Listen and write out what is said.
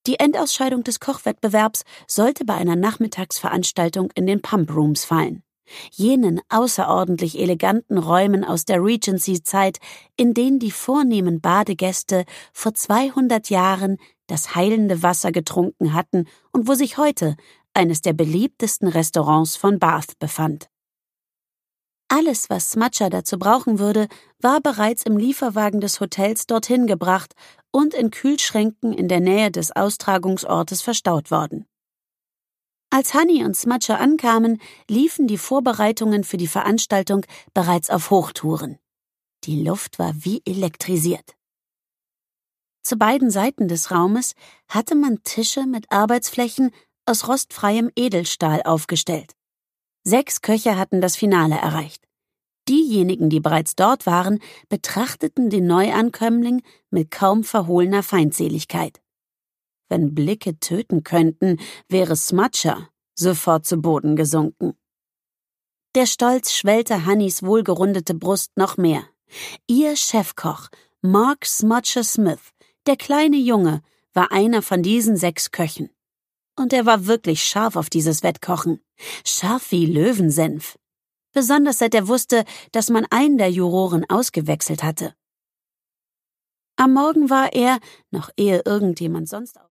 Die Endausscheidung des Kochwettbewerbs sollte bei einer Nachmittagsveranstaltung in den Pump Rooms fallen. Jenen außerordentlich eleganten Räumen aus der Regency-Zeit, in denen die vornehmen Badegäste vor 200 Jahren das heilende Wasser getrunken hatten und wo sich heute eines der beliebtesten Restaurants von Bath befand. Alles, was Smudger dazu brauchen würde, war bereits im Lieferwagen des Hotels dorthin gebracht und in Kühlschränken in der Nähe des Austragungsortes verstaut worden. Als Honey und Smudger ankamen, liefen die Vorbereitungen für die Veranstaltung bereits auf Hochtouren. Die Luft war wie elektrisiert. Zu beiden Seiten des Raumes hatte man Tische mit Arbeitsflächen aus rostfreiem Edelstahl aufgestellt. 6 Köche hatten das Finale erreicht. Diejenigen, die bereits dort waren, betrachteten den Neuankömmling mit kaum verhohlener Feindseligkeit. Wenn Blicke töten könnten, wäre Smudger sofort zu Boden gesunken. Der Stolz schwellte Honeys wohlgerundete Brust noch mehr. Ihr Chefkoch, Mark Smudger Smith, der kleine Junge, war einer von diesen 6 Köchen. Und er war wirklich scharf auf dieses Wettkochen. Scharf wie Löwensenf. Besonders seit er wusste, dass man einen der Juroren ausgewechselt hatte. Am Morgen war er, noch ehe irgendjemand sonst